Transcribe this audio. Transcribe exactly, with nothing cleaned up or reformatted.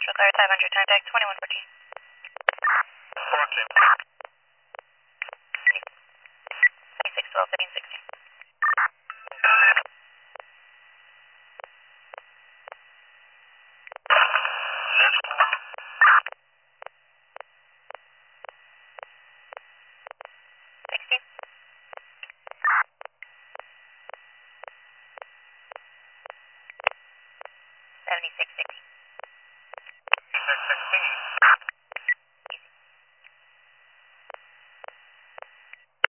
required five hundred, contact twenty-one fourteen. fourteen. twenty-six twelve, fifteen sixteen. sixteen. seventy-six sixteen.